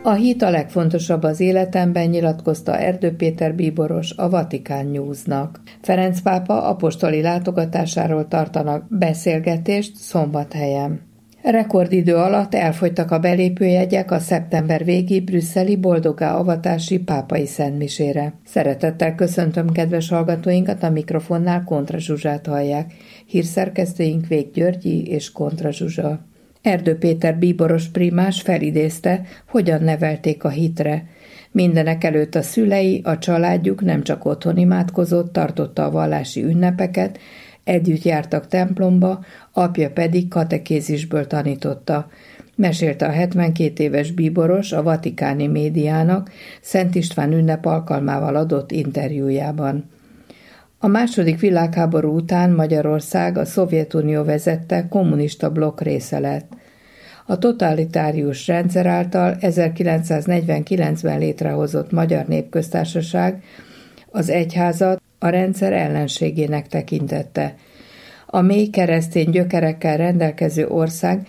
A hit a legfontosabb az életemben, nyilatkozta Erdő Péter bíboros a Vatikán Newsnak. Ferenc pápa apostoli látogatásáról tartanak beszélgetést Szombathelyen. Rekordidő alatt elfogytak a belépőjegyek a szeptember végi brüsszeli Boldogá avatási pápai szentmisére. Szeretettel köszöntöm kedves hallgatóinkat, a mikrofonnál Kontra Zsuzsát hallják. Hírszerkesztőink Vég Györgyi és Kontra Zsuzsa. Erdő Péter bíboros primás felidézte, hogyan nevelték a hitre. Mindenekelőtt a szülei, a családjuk nem csak otthon imádkozott, tartotta a vallási ünnepeket, együtt jártak templomba, apja pedig katekézisből tanította. Mesélte a 72 éves bíboros a vatikáni médiának Szent István ünnep alkalmával adott interjújában. A második világháború után Magyarország a Szovjetunió vezette kommunista blokk része lett. A totalitárius rendszer által 1949-ben létrehozott Magyar Népköztársaság az egyházat a rendszer ellenségének tekintette. A mély keresztény gyökerekkel rendelkező ország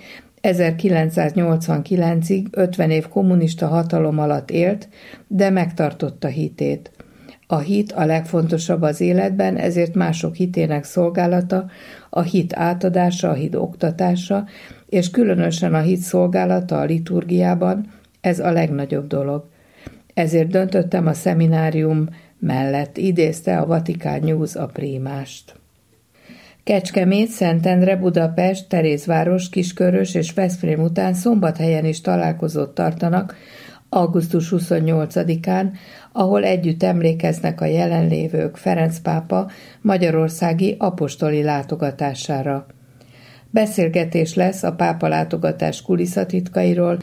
1989-ig 50 év kommunista hatalom alatt élt, de megtartotta hitét. A hit a legfontosabb az életben, ezért mások hitének szolgálata, a hit átadása, a hit oktatása, és különösen a hit szolgálata a liturgiában, ez a legnagyobb dolog. Ezért döntöttem a szeminárium mellett, idézte a Vatikán News a primást. Kecskemét, Szentendre, Budapest, Terézváros, Kiskörös és Veszprém után Szombathelyen is találkozót tartanak augusztus 28-án, ahol együtt emlékeznek a jelenlévők Ferenc pápa magyarországi apostoli látogatására. Beszélgetés lesz a pápa látogatás kulisszatitkairól,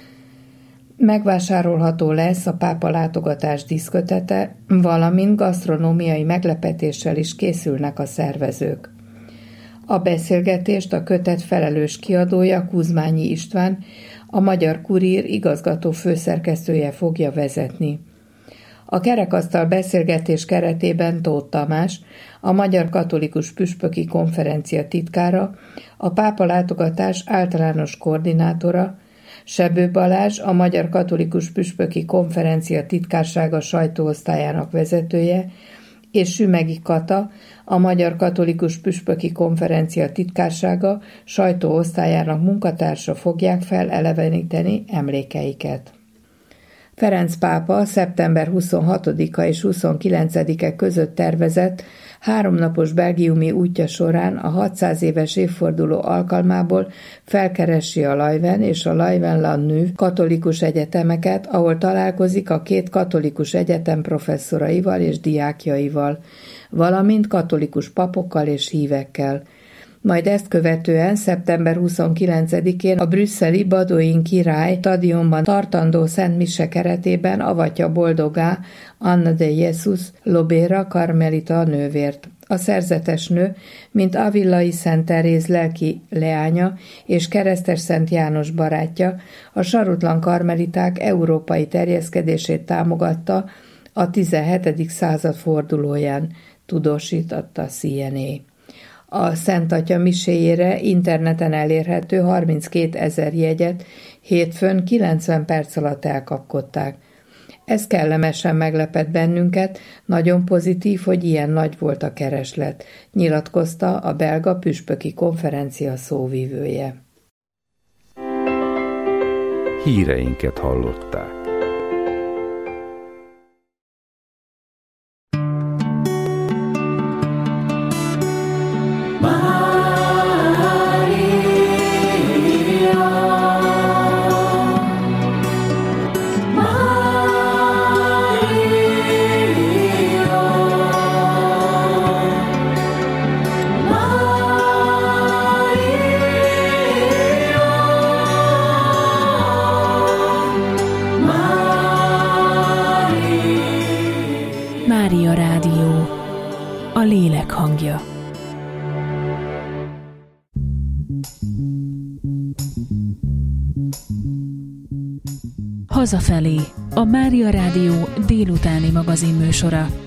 megvásárolható lesz a pápa látogatás díszkötete, valamint gasztronómiai meglepetéssel is készülnek a szervezők. A beszélgetést a kötet felelős kiadója, Kuzmányi István, a Magyar Kurír igazgató főszerkesztője fogja vezetni. A kerekasztal beszélgetés keretében Tóth Tamás, a Magyar Katolikus Püspöki Konferencia titkára, a pápa látogatás általános koordinátora, Sebő Balázs, a Magyar Katolikus Püspöki Konferencia titkársága sajtóosztályának vezetője, és Sümegi Kata, a Magyar Katolikus Püspöki Konferencia titkársága sajtóosztályának munkatársa fogják feleleveníteni emlékeiket. Ferenc pápa szeptember 26-a és 29-e között tervezett 3 napos belgiumi útja során a 600 éves évforduló alkalmából felkeresi a Leuven és a Leuven-la-Neuve katolikus egyetemeket, ahol találkozik a 2 katolikus egyetem professzoraival és diákjaival, valamint katolikus papokkal és hívekkel. Majd ezt követően szeptember 29-én a brüsszeli Baudouin király stadionban tartandó Szent Mise keretében avatja boldogá Anna de Jesus Lobera karmelita nővért. A szerzetes nő, mint Avillai Szent Teréz lelki leánya és Keresztes Szent János barátja, a sarutlan karmeliták európai terjeszkedését támogatta a 17. század fordulóján, tudósította CNA. A Szent Atya miséjére interneten elérhető 32 000 jegyet hétfőn 90 perc alatt elkapkodták. Ez kellemesen meglepett bennünket, nagyon pozitív, hogy ilyen nagy volt a kereslet, nyilatkozta a belga püspöki konferencia szóvivője. Híreinket hallották. Mária Rádió, a lélek hangja. Hazafelé, a Mária Rádió délutáni magazinműsora.